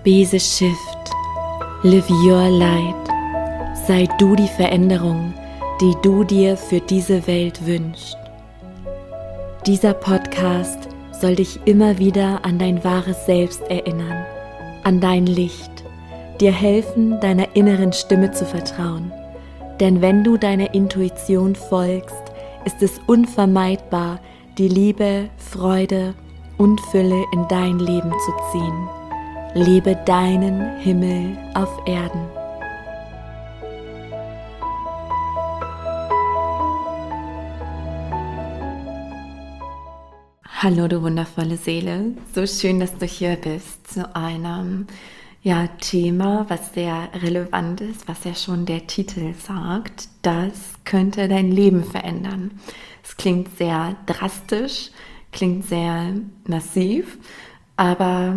Be the shift. Live your light. Sei du die Veränderung, die du dir für diese Welt wünschst. Dieser Podcast soll dich immer wieder an dein wahres Selbst erinnern, an dein Licht, dir helfen, deiner inneren Stimme zu vertrauen. Denn wenn du deiner Intuition folgst, ist es unvermeidbar, die Liebe, Freude und Fülle in dein Leben zu ziehen. Lebe deinen Himmel auf Erden. Hallo du wundervolle Seele, so schön, dass du hier bist zu einem Thema, was sehr relevant ist, was ja schon der Titel sagt. Das könnte dein Leben verändern. Es klingt sehr drastisch, klingt sehr massiv, aber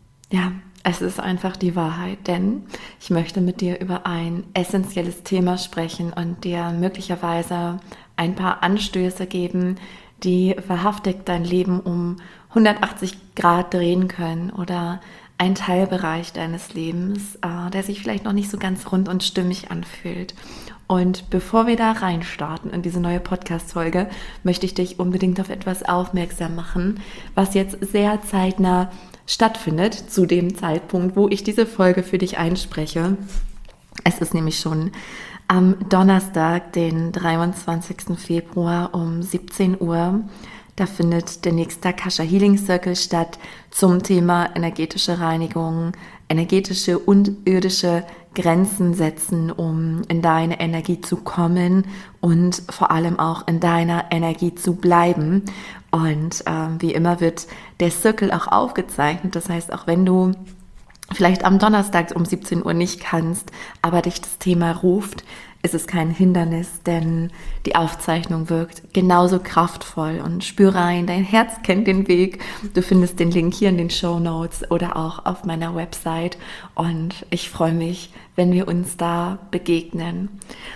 es ist einfach die Wahrheit, denn ich möchte mit dir über ein essentielles Thema sprechen und dir möglicherweise ein paar Anstöße geben, die wahrhaftig dein Leben um 180 Grad drehen können oder ein Teilbereich deines Lebens, der sich vielleicht noch nicht so ganz rund und stimmig anfühlt. Und bevor wir da reinstarten in diese neue Podcast-Folge, möchte ich dich unbedingt auf etwas aufmerksam machen, was jetzt sehr zeitnah stattfindet, zu dem Zeitpunkt, wo ich diese Folge für dich einspreche. Es ist nämlich schon am Donnerstag, den 23. Februar um 17 Uhr. Da findet der nächste Akasha Healing Circle statt zum Thema energetische Reinigung, energetische und irdische Grenzen setzen, um in deine Energie zu kommen und vor allem auch in deiner Energie zu bleiben. Und wie immer wird der Circle auch aufgezeichnet. Das heißt, auch wenn du vielleicht am Donnerstag um 17 Uhr nicht kannst, aber dich das Thema ruft, ist es kein Hindernis, denn die Aufzeichnung wirkt genauso kraftvoll und spür rein, dein Herz kennt den Weg. Du findest den Link hier in den Shownotes oder auch auf meiner Website und ich freue mich, wenn wir uns da begegnen.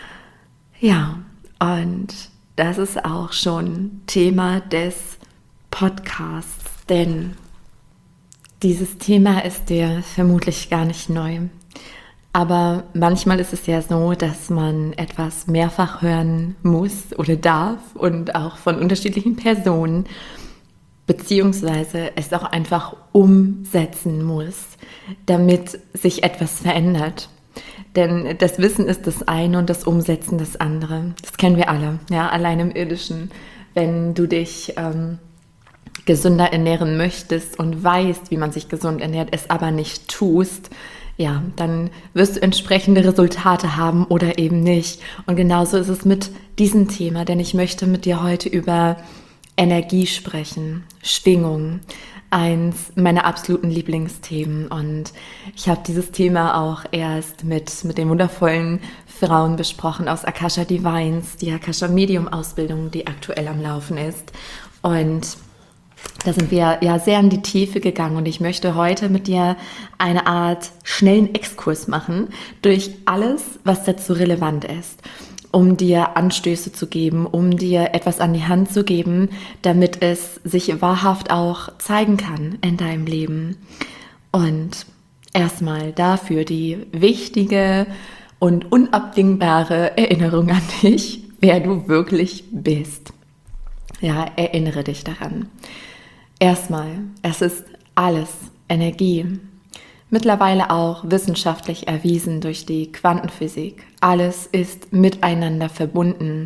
Ja, und das ist auch schon Thema des Podcasts, denn dieses Thema ist dir vermutlich gar nicht neu. Aber manchmal ist es ja so, dass man etwas mehrfach hören muss oder darf und auch von unterschiedlichen Personen, beziehungsweise es auch einfach umsetzen muss, damit sich etwas verändert. Denn das Wissen ist das eine und das Umsetzen das andere. Das kennen wir alle, ja, allein im Irdischen. Wenn du dich gesünder ernähren möchtest und weißt, wie man sich gesund ernährt, es aber nicht tust, ja, dann wirst du entsprechende Resultate haben oder eben nicht. Und genauso ist es mit diesem Thema, denn ich möchte mit dir heute über Energie sprechen, Schwingung, eins meiner absoluten Lieblingsthemen. Und ich habe dieses Thema auch erst mit den wundervollen Frauen besprochen aus Akasha Divines, die Akasha Medium Ausbildung, die aktuell am Laufen ist. Und da sind wir ja sehr in die Tiefe gegangen und ich möchte heute mit dir eine Art schnellen Exkurs machen durch alles, was dazu relevant ist, um dir Anstöße zu geben, um dir etwas an die Hand zu geben, damit es sich wahrhaft auch zeigen kann in deinem Leben. Und erstmal dafür die wichtige und unabdingbare Erinnerung an dich, wer du wirklich bist. Ja, erinnere dich daran. Erstmal, es ist alles Energie. Mittlerweile auch wissenschaftlich erwiesen durch die Quantenphysik. Alles ist miteinander verbunden.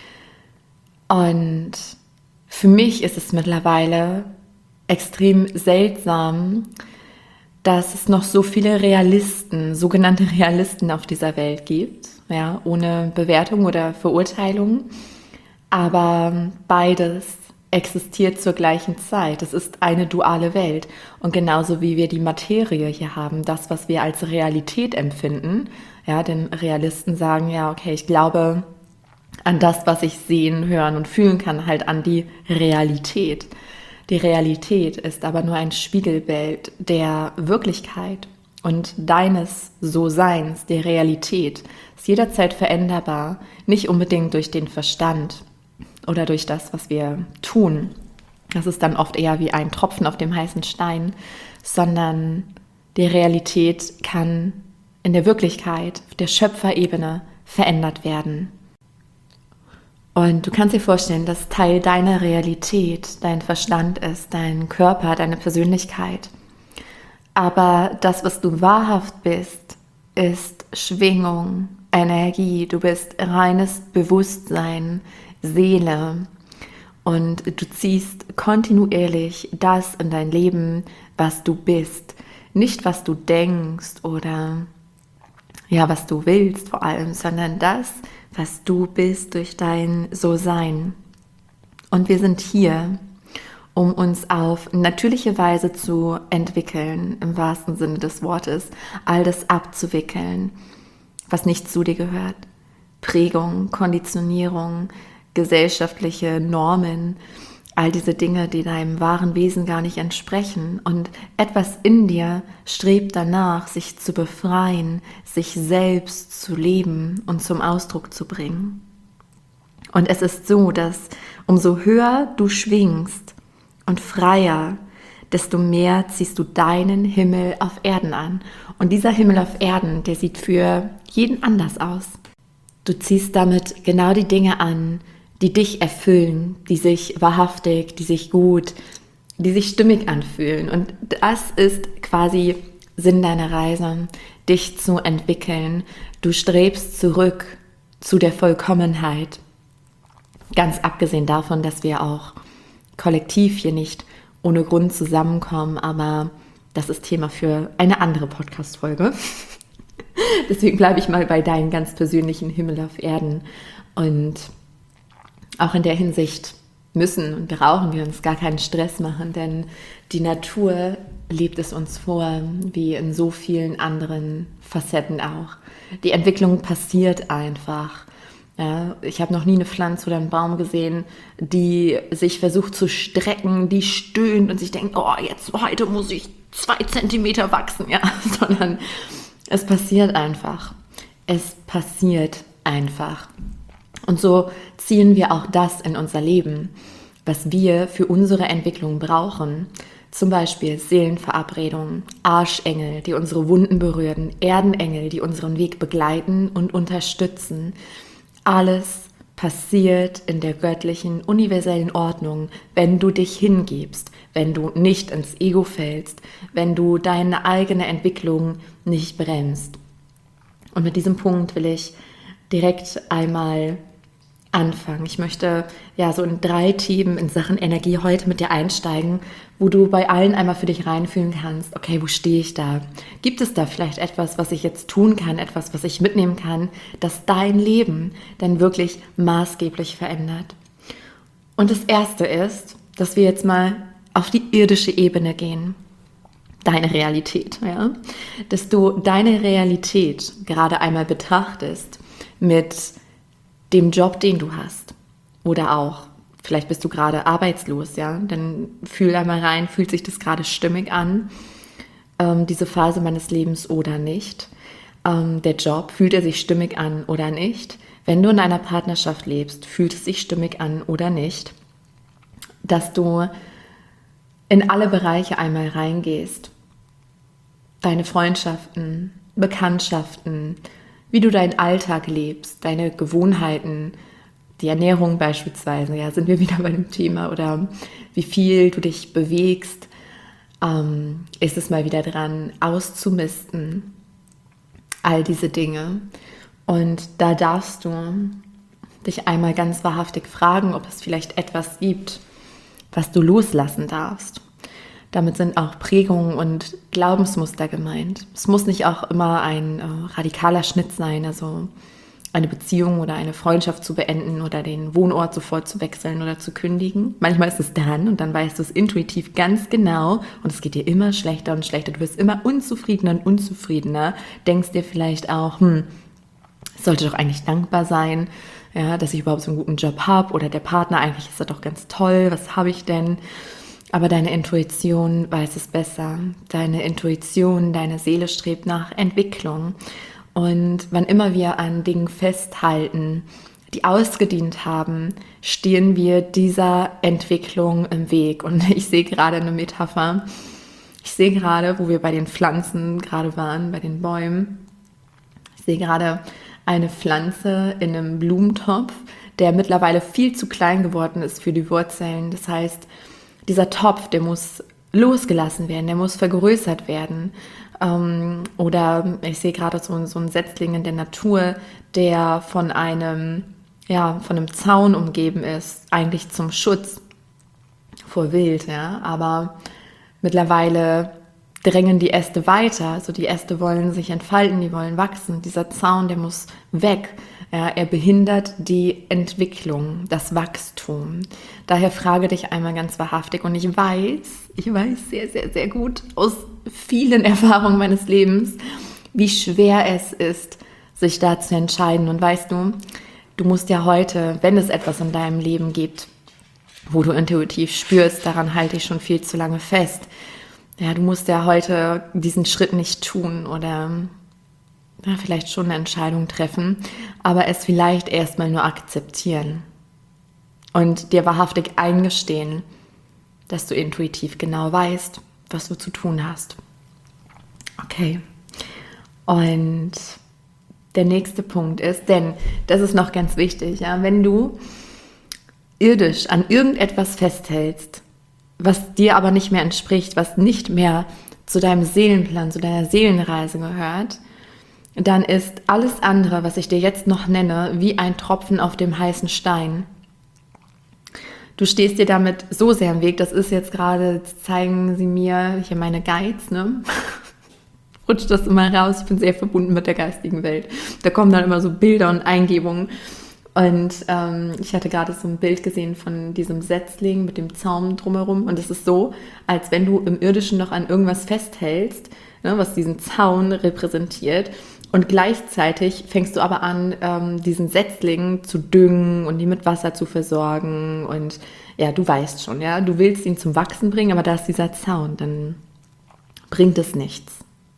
Und für mich ist es mittlerweile extrem seltsam, dass es noch so viele Realisten, sogenannte Realisten auf dieser Welt gibt, ja, ohne Bewertung oder Verurteilung. Aber beides existiert zur gleichen Zeit. Es ist eine duale Welt. Und genauso wie wir die Materie hier haben, das, was wir als Realität empfinden, ja, denn Realisten sagen, ja, okay, ich glaube an das, was ich sehen, hören und fühlen kann, halt an die Realität. Die Realität ist aber nur ein Spiegelbild der Wirklichkeit und deines So-Seins, der Realität. Ist jederzeit veränderbar, nicht unbedingt durch den Verstand oder durch das, was wir tun. Das ist dann oft eher wie ein Tropfen auf dem heißen Stein, sondern Die Realität kann in der Wirklichkeit, auf der Schöpferebene verändert werden. Und du kannst dir vorstellen, dass Teil deiner Realität dein Verstand ist, dein Körper, deine Persönlichkeit. Aber das, was du wahrhaft bist, ist Schwingung, Energie. Du bist reines Bewusstsein, Seele. Und du ziehst kontinuierlich das in dein Leben, was du bist. Nicht, was du denkst oder ja, was du willst vor allem, sondern das, was du bist durch dein So-Sein. Und wir sind hier, um uns auf natürliche Weise zu entwickeln, im wahrsten Sinne des Wortes, all das abzuwickeln, was nicht zu dir gehört. Prägung, Konditionierung, gesellschaftliche Normen, all diese Dinge, die deinem wahren Wesen gar nicht entsprechen. Und etwas in dir strebt danach, sich zu befreien, sich selbst zu leben und zum Ausdruck zu bringen. Und es ist so, dass umso höher du schwingst und freier, desto mehr ziehst du deinen Himmel auf Erden an. Und dieser Himmel auf Erden, der sieht für jeden anders aus. Du ziehst damit genau die Dinge an, die dich erfüllen, die sich wahrhaftig, die sich gut, die sich stimmig anfühlen. Und das ist quasi Sinn deiner Reise, dich zu entwickeln. Du strebst zurück zu der Vollkommenheit. Ganz abgesehen davon, dass wir auch kollektiv hier nicht ohne Grund zusammenkommen, aber das ist Thema für eine andere Podcast-Folge. Deswegen bleibe ich mal bei deinem ganz persönlichen Himmel auf Erden. Und auch in der Hinsicht müssen und brauchen wir uns gar keinen Stress machen, denn die Natur lebt es uns vor, wie in so vielen anderen Facetten auch. Die Entwicklung passiert einfach. Ja, ich habe noch nie eine Pflanze oder einen Baum gesehen, die sich versucht zu strecken, die stöhnt und sich denkt, oh, heute muss ich 2 Zentimeter wachsen, ja, sondern es passiert einfach. Es passiert einfach. Und so ziehen wir auch das in unser Leben, was wir für unsere Entwicklung brauchen. Zum Beispiel Seelenverabredungen, Arschengel, die unsere Wunden berühren, Erdenengel, die unseren Weg begleiten und unterstützen. Alles passiert in der göttlichen, universellen Ordnung, wenn du dich hingibst, wenn du nicht ins Ego fällst, wenn du deine eigene Entwicklung nicht bremst. Und mit diesem Punkt will ich direkt einmal anfangen. Ich möchte ja so in 3 Themen in Sachen Energie heute mit dir einsteigen, wo du bei allen einmal für dich reinfühlen kannst, okay, wo stehe ich da? Gibt es da vielleicht etwas, was ich jetzt tun kann, etwas, was ich mitnehmen kann, das dein Leben dann wirklich maßgeblich verändert? Und das Erste ist, dass wir jetzt mal auf die irdische Ebene gehen. Deine Realität, ja? Dass du deine Realität gerade einmal betrachtest mit dem Job, den du hast. Oder auch, vielleicht bist du gerade arbeitslos, ja, dann fühl einmal rein, fühlt sich das gerade stimmig an, diese Phase meines Lebens oder nicht. Der Job, fühlt er sich stimmig an oder nicht? Wenn du in einer Partnerschaft lebst, fühlt es sich stimmig an oder nicht? Dass du in alle Bereiche einmal reingehst. Deine Freundschaften, Bekanntschaften, wie du deinen Alltag lebst, deine Gewohnheiten, die Ernährung beispielsweise, ja, sind wir wieder bei dem Thema, oder wie viel du dich bewegst, ist es mal wieder dran, auszumisten, all diese Dinge. Und da darfst du dich einmal ganz wahrhaftig fragen, ob es vielleicht etwas gibt, was du loslassen darfst. Damit sind auch Prägungen und Glaubensmuster gemeint. Es muss nicht auch immer ein radikaler Schnitt sein, also eine Beziehung oder eine Freundschaft zu beenden oder den Wohnort sofort zu wechseln oder zu kündigen. Manchmal ist es dran und dann weißt du es intuitiv ganz genau und es geht dir immer schlechter und schlechter. Du wirst immer unzufriedener und unzufriedener. Denkst dir vielleicht auch, ich sollte doch eigentlich dankbar sein, ja, dass ich überhaupt so einen guten Job habe, oder der Partner, eigentlich ist er doch ganz toll, was habe ich denn? Aber deine Intuition weiß es besser. Deine Intuition, deine Seele strebt nach Entwicklung. Und wann immer wir an Dingen festhalten, die ausgedient haben, stehen wir dieser Entwicklung im Weg. Und ich sehe gerade eine Metapher, Ich sehe gerade, wo wir bei den Pflanzen gerade waren, bei den Bäumen, ich sehe gerade eine Pflanze in einem Blumentopf, der mittlerweile viel zu klein geworden ist für die Wurzeln. Das heißt, dieser Topf, der muss losgelassen werden, der muss vergrößert werden. Oder ich sehe gerade so einen Setzling in der Natur, der von einem Zaun umgeben ist, eigentlich zum Schutz vor Wild, ja, aber mittlerweile drängen die Äste weiter, also die Äste wollen sich entfalten, die wollen wachsen. Dieser Zaun, der muss weg. Ja, er behindert die Entwicklung, das Wachstum. Daher frage dich einmal ganz wahrhaftig, und ich weiß sehr, sehr, sehr gut aus vielen Erfahrungen meines Lebens, wie schwer es ist, sich da zu entscheiden. Und weißt du, du musst ja heute, wenn es etwas in deinem Leben gibt, wo du intuitiv spürst, daran halte ich schon viel zu lange fest. Ja, du musst ja heute diesen Schritt nicht tun oder vielleicht schon eine Entscheidung treffen, aber es vielleicht erstmal nur akzeptieren und dir wahrhaftig eingestehen, dass du intuitiv genau weißt, was du zu tun hast. Okay. Und der nächste Punkt ist, denn das ist noch ganz wichtig, ja, wenn du irdisch an irgendetwas festhältst, was dir aber nicht mehr entspricht, was nicht mehr zu deinem Seelenplan, zu deiner Seelenreise gehört, dann ist alles andere, was ich dir jetzt noch nenne, wie ein Tropfen auf dem heißen Stein. Du stehst dir damit so sehr im Weg, das ist jetzt gerade, zeigen sie mir hier meine Guides, ne? Rutscht das immer raus, ich bin sehr verbunden mit der geistigen Welt. Da kommen dann immer so Bilder und Eingebungen. Und ich hatte gerade so ein Bild gesehen von diesem Setzling mit dem Zaum drumherum. Und es ist so, als wenn du im Irdischen noch an irgendwas festhältst, ne, was diesen Zaun repräsentiert. Und gleichzeitig fängst du aber an, diesen Setzling zu düngen und ihn mit Wasser zu versorgen. Und ja, du weißt schon, ja, du willst ihn zum Wachsen bringen, aber da ist dieser Zaun, dann bringt es nichts.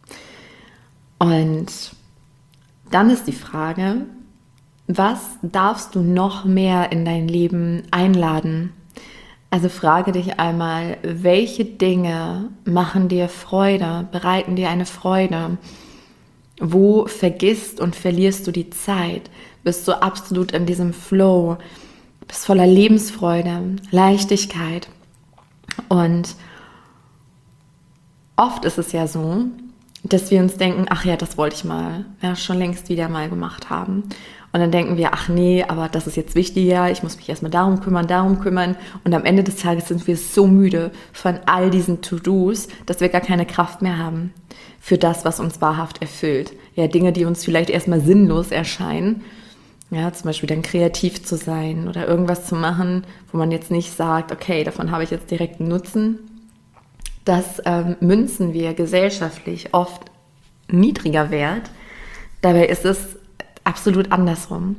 Und dann ist die Frage, was darfst du noch mehr in dein Leben einladen? Also frage dich einmal, welche Dinge machen dir Freude, bereiten dir eine Freude? Wo vergisst und verlierst du die Zeit? Bist du absolut in diesem Flow? Bist voller Lebensfreude, Leichtigkeit? Und oft ist es ja so, dass wir uns denken, ach ja, das wollte ich mal, ja, schon längst wieder mal gemacht haben. Und dann denken wir, ach nee, aber das ist jetzt wichtiger, ich muss mich erstmal darum kümmern. Und am Ende des Tages sind wir so müde von all diesen To-Dos, dass wir gar keine Kraft mehr haben für das, was uns wahrhaft erfüllt. Ja, Dinge, die uns vielleicht erstmal sinnlos erscheinen. Ja, zum Beispiel dann kreativ zu sein oder irgendwas zu machen, wo man jetzt nicht sagt, okay, davon habe ich jetzt direkten Nutzen. Das münzen wir gesellschaftlich oft niedriger Wert. Dabei ist es absolut andersrum.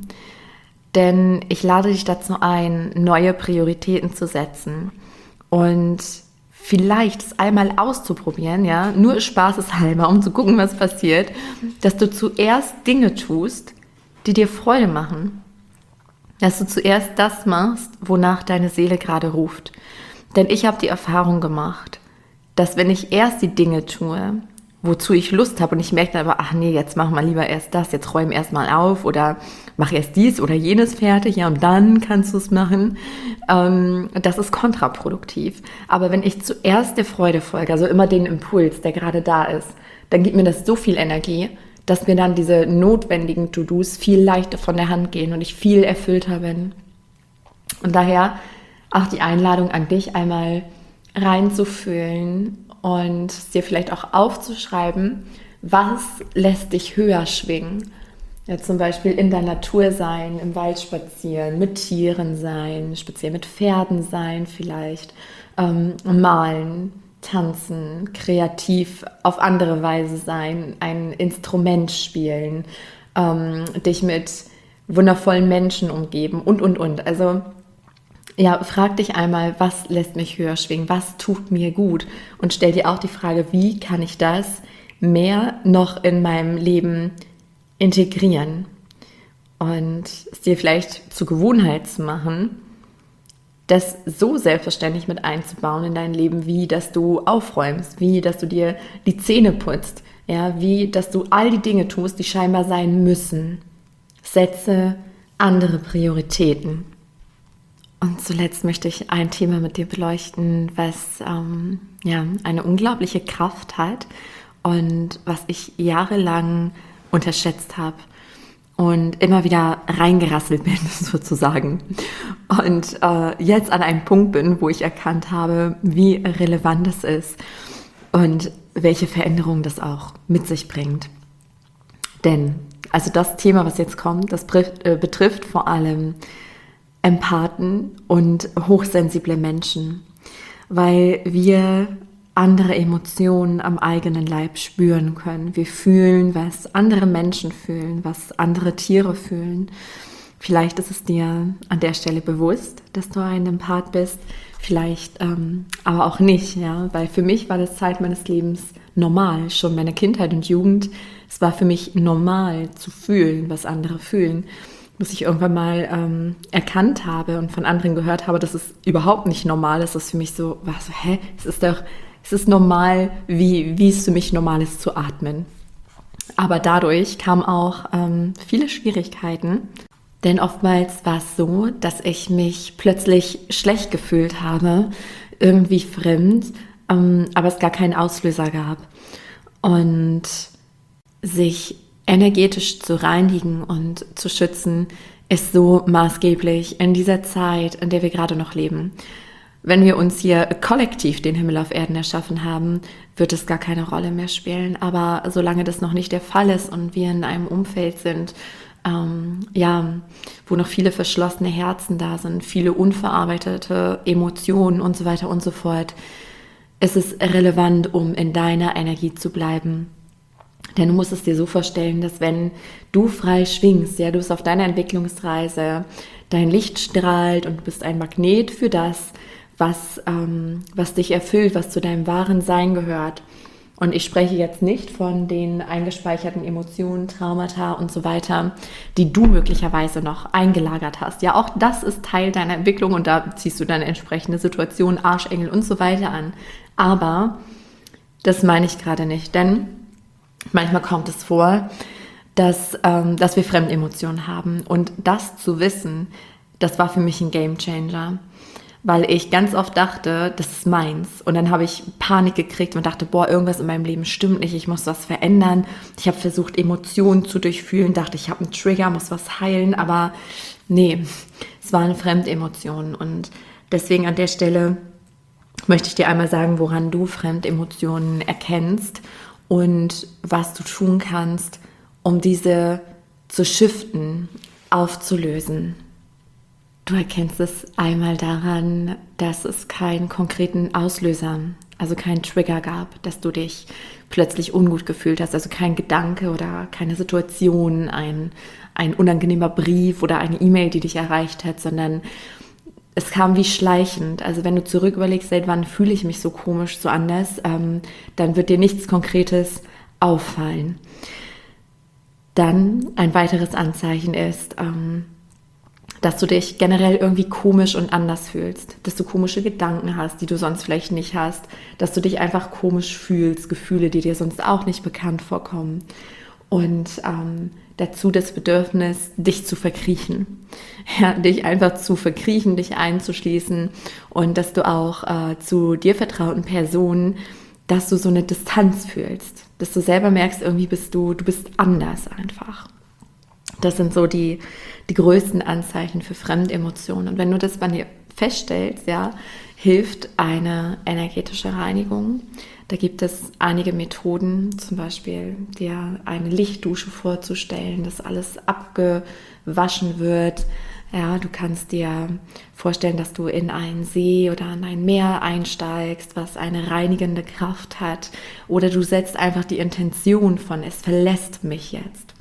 Denn ich lade dich dazu ein, neue Prioritäten zu setzen und vielleicht es einmal auszuprobieren, ja, nur spaßeshalber, um zu gucken, was passiert, dass du zuerst Dinge tust, die dir Freude machen. Dass du zuerst das machst, wonach deine Seele gerade ruft. Denn ich habe die Erfahrung gemacht, dass wenn ich erst die Dinge tue, wozu ich Lust habe und ich merke dann aber, ach nee, jetzt mach mal lieber erst das, jetzt räum erst mal auf oder mach erst dies oder jenes fertig, ja, und dann kannst du es machen. Das ist kontraproduktiv. Aber wenn ich zuerst der Freude folge, also immer den Impuls, der gerade da ist, dann gibt mir das so viel Energie, dass mir dann diese notwendigen To-Dos viel leichter von der Hand gehen und ich viel erfüllter bin. Und daher auch die Einladung an dich, einmal reinzufühlen und dir vielleicht auch aufzuschreiben, was lässt dich höher schwingen. Ja, zum Beispiel in der Natur sein, im Wald spazieren, mit Tieren sein, speziell mit Pferden sein vielleicht, malen, tanzen, kreativ auf andere Weise sein, ein Instrument spielen, dich mit wundervollen Menschen umgeben und. Also ja, frag dich einmal, was lässt mich höher schwingen, was tut mir gut und stell dir auch die Frage, wie kann ich das mehr noch in meinem Leben integrieren und es dir vielleicht zur Gewohnheit zu machen, das so selbstverständlich mit einzubauen in dein Leben, wie dass du aufräumst, wie dass du dir die Zähne putzt, ja, wie dass du all die Dinge tust, die scheinbar sein müssen. Setze andere Prioritäten. Und zuletzt möchte ich ein Thema mit dir beleuchten, was eine unglaubliche Kraft hat und was ich jahrelang unterschätzt habe und immer wieder reingerasselt bin, sozusagen. Und jetzt an einem Punkt bin, wo ich erkannt habe, wie relevant es ist und welche Veränderung das auch mit sich bringt. Denn, also das Thema, was jetzt kommt, das betrifft vor allem Empathen und hochsensible Menschen, weil wir andere Emotionen am eigenen Leib spüren können. Wir fühlen, was andere Menschen fühlen, was andere Tiere fühlen. Vielleicht ist es dir an der Stelle bewusst, dass du ein Empath bist, vielleicht aber auch nicht, ja, weil für mich war das Zeit meines Lebens normal, schon meine Kindheit und Jugend. Es war für mich normal zu fühlen, was andere fühlen, bis ich irgendwann mal erkannt habe und von anderen gehört habe, dass es überhaupt nicht normal ist. Das für mich so war so, es ist normal, wie es für mich normal ist zu atmen. Aber dadurch kamen auch viele Schwierigkeiten. Denn oftmals war es so, dass ich mich plötzlich schlecht gefühlt habe, irgendwie fremd, aber es gar keinen Auslöser gab. Und sich energetisch zu reinigen und zu schützen, ist so maßgeblich in dieser Zeit, in der wir gerade noch leben. Wenn wir uns hier kollektiv den Himmel auf Erden erschaffen haben, wird es gar keine Rolle mehr spielen. Aber solange das noch nicht der Fall ist und wir in einem Umfeld sind, wo noch viele verschlossene Herzen da sind, viele unverarbeitete Emotionen und so weiter und so fort, ist es relevant, um in deiner Energie zu bleiben. Denn du musst es dir so vorstellen, dass wenn du frei schwingst, ja, du bist auf deiner Entwicklungsreise, dein Licht strahlt und du bist ein Magnet für das, was dich erfüllt, was zu deinem wahren Sein gehört. Und ich spreche jetzt nicht von den eingespeicherten Emotionen, Traumata und so weiter, die du möglicherweise noch eingelagert hast. Ja, auch das ist Teil deiner Entwicklung und da ziehst du deine entsprechende Situation, Arschengel und so weiter an. Aber das meine ich gerade nicht, denn manchmal kommt es vor, dass wir Fremdemotionen haben. Und das zu wissen, das war für mich ein Gamechanger, weil ich ganz oft dachte, das ist meins. Und dann habe ich Panik gekriegt und dachte, boah, irgendwas in meinem Leben stimmt nicht, ich muss was verändern. Ich habe versucht, Emotionen zu durchfühlen, dachte, ich habe einen Trigger, muss was heilen, aber nee, es war eine Fremdemotion. Und deswegen an der Stelle möchte ich dir einmal sagen, woran du Fremdemotionen erkennst und was du tun kannst, um diese zu shiften, aufzulösen. Du erkennst es einmal daran, dass es keinen konkreten Auslöser, also keinen Trigger gab, dass du dich plötzlich ungut gefühlt hast, also kein Gedanke oder keine Situation, ein unangenehmer Brief oder eine E-Mail, die dich erreicht hat, sondern es kam wie schleichend. Also wenn du zurück überlegst, seit wann fühle ich mich so komisch, so anders, dann wird dir nichts Konkretes auffallen. Dann ein weiteres Anzeichen ist, dass du dich generell irgendwie komisch und anders fühlst, dass du komische Gedanken hast, die du sonst vielleicht nicht hast, dass du dich einfach komisch fühlst, Gefühle, die dir sonst auch nicht bekannt vorkommen. Und dazu das Bedürfnis, dich zu verkriechen. Ja, dich einfach zu verkriechen, dich einzuschließen und dass du auch zu dir vertrauten Personen, dass du so eine Distanz fühlst, dass du selber merkst, irgendwie du bist anders einfach. Das sind so die größten Anzeichen für Fremdemotionen. Und wenn du das bei dir feststellst, ja, hilft eine energetische Reinigung. Da gibt es einige Methoden, zum Beispiel dir eine Lichtdusche vorzustellen, dass alles abgewaschen wird. Ja, du kannst dir vorstellen, dass du in einen See oder in ein Meer einsteigst, was eine reinigende Kraft hat. Oder du setzt einfach die Intention von, es verlässt mich jetzt.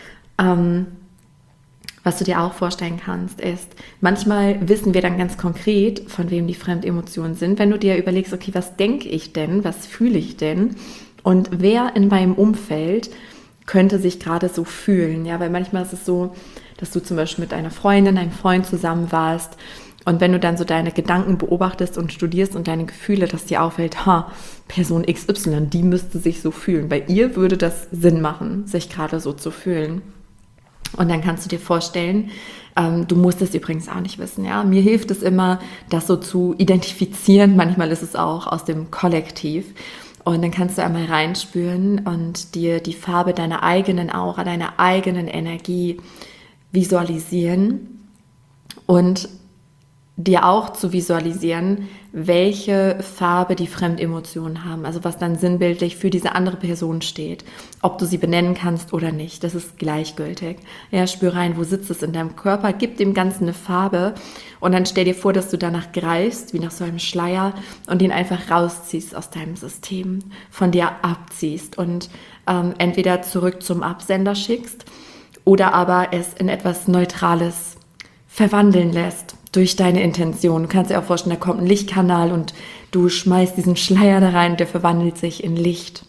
Was du dir auch vorstellen kannst, ist, manchmal wissen wir dann ganz konkret, von wem die Fremdemotionen sind, wenn du dir überlegst, okay, was denke ich denn, was fühle ich denn und wer in meinem Umfeld könnte sich gerade so fühlen, ja, weil manchmal ist es so, dass du zum Beispiel mit einer Freundin, einem Freund zusammen warst Und wenn du dann so deine Gedanken beobachtest und studierst und deine Gefühle, dass dir auffällt, Person XY, die müsste sich so fühlen. Bei ihr würde das Sinn machen, sich gerade so zu fühlen. Und dann kannst du dir vorstellen, du musst es übrigens auch nicht wissen. Ja? Mir hilft es immer, das so zu identifizieren. Manchmal ist es auch aus dem Kollektiv. Und dann kannst du einmal reinspüren und dir die Farbe deiner eigenen Aura, deiner eigenen Energie visualisieren und dir auch zu visualisieren, welche Farbe die Fremdemotionen haben, also was dann sinnbildlich für diese andere Person steht. Ob du sie benennen kannst oder nicht, das ist gleichgültig. Ja, spür rein, wo sitzt es in deinem Körper, gib dem Ganzen eine Farbe und dann stell dir vor, dass du danach greifst, wie nach so einem Schleier und ihn einfach rausziehst aus deinem System, von dir abziehst und entweder zurück zum Absender schickst oder aber es in etwas Neutrales verwandeln lässt durch deine Intention. Du kannst dir auch vorstellen, da kommt ein Lichtkanal und du schmeißt diesen Schleier da rein und der verwandelt sich in Licht.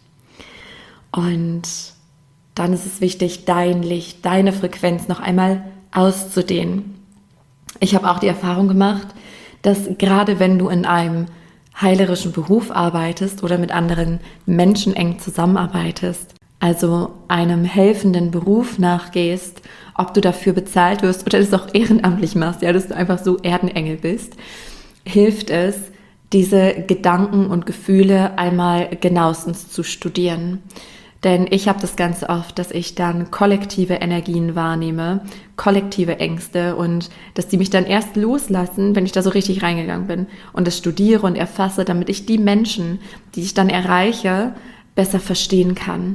Und dann ist es wichtig, dein Licht, deine Frequenz noch einmal auszudehnen. Ich habe auch die Erfahrung gemacht, dass gerade wenn du in einem heilerischen Beruf arbeitest oder mit anderen Menschen eng zusammenarbeitest, also einem helfenden Beruf nachgehst, ob du dafür bezahlt wirst oder das auch ehrenamtlich machst, ja, dass du einfach so Erdenengel bist, hilft es, diese Gedanken und Gefühle einmal genauestens zu studieren. Denn ich habe das ganz oft, dass ich dann kollektive Energien wahrnehme, kollektive Ängste und dass die mich dann erst loslassen, wenn ich da so richtig reingegangen bin und das studiere und erfasse, damit ich die Menschen, die ich dann erreiche, besser verstehen kann.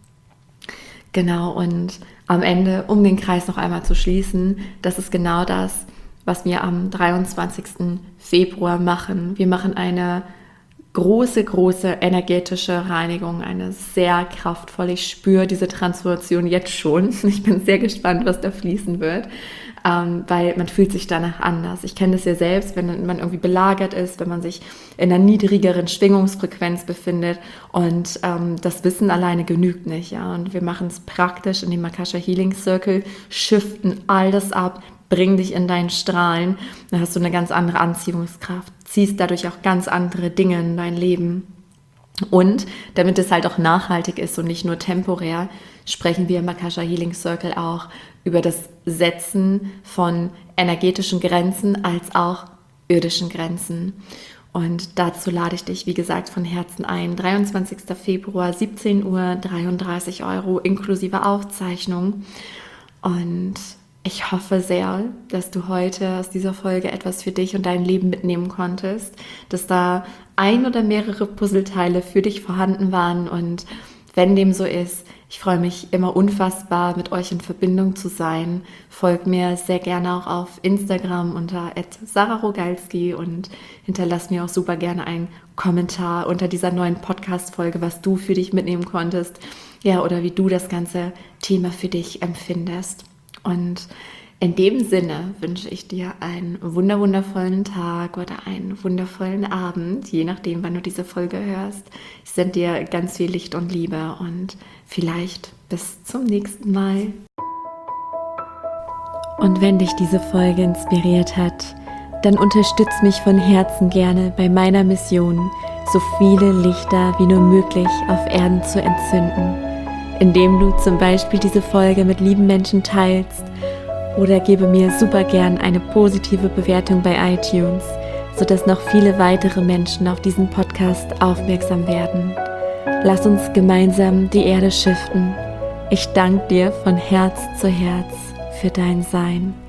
Genau, und am Ende, um den Kreis noch einmal zu schließen, das ist genau das, was wir am 23. Februar machen. Wir machen eine große energetische Reinigung, eine sehr kraftvolle. Ich spüre diese Transformation jetzt schon. Ich bin sehr gespannt, was da fließen wird, weil man fühlt sich danach anders. Ich kenne das ja selbst, wenn man irgendwie belagert ist, wenn man sich in einer niedrigeren Schwingungsfrequenz befindet und das Wissen alleine genügt nicht. Ja? Und wir machen es praktisch in dem Akasha Healing Circle, shiften all das ab, bring dich in deinen Strahlen, dann hast du eine ganz andere Anziehungskraft, ziehst dadurch auch ganz andere Dinge in dein Leben. Und damit es halt auch nachhaltig ist und nicht nur temporär, sprechen wir im Akasha Healing Circle auch über das Setzen von energetischen Grenzen als auch irdischen Grenzen. Und dazu lade ich dich, wie gesagt, von Herzen ein. 23. Februar, 17 Uhr, 33 € inklusive Aufzeichnung. Und ich hoffe sehr, dass du heute aus dieser Folge etwas für dich und dein Leben mitnehmen konntest, dass da ein oder mehrere Puzzleteile für dich vorhanden waren und wenn dem so ist, ich freue mich immer unfassbar, mit euch in Verbindung zu sein. Folgt mir sehr gerne auch auf Instagram unter @SarahRogalski und hinterlass mir auch super gerne einen Kommentar unter dieser neuen Podcast-Folge, was du für dich mitnehmen konntest, ja, oder wie du das ganze Thema für dich empfindest. Und in dem Sinne wünsche ich dir einen wundervollen Tag oder einen wundervollen Abend, je nachdem, wann du diese Folge hörst. Ich sende dir ganz viel Licht und Liebe und vielleicht bis zum nächsten Mal. Und wenn dich diese Folge inspiriert hat, dann unterstütz mich von Herzen gerne bei meiner Mission, so viele Lichter wie nur möglich auf Erden zu entzünden, indem du zum Beispiel diese Folge mit lieben Menschen teilst oder gebe mir super gern eine positive Bewertung bei iTunes, sodass noch viele weitere Menschen auf diesen Podcast aufmerksam werden. Lass uns gemeinsam die Erde shiften. Ich danke dir von Herz zu Herz für dein Sein.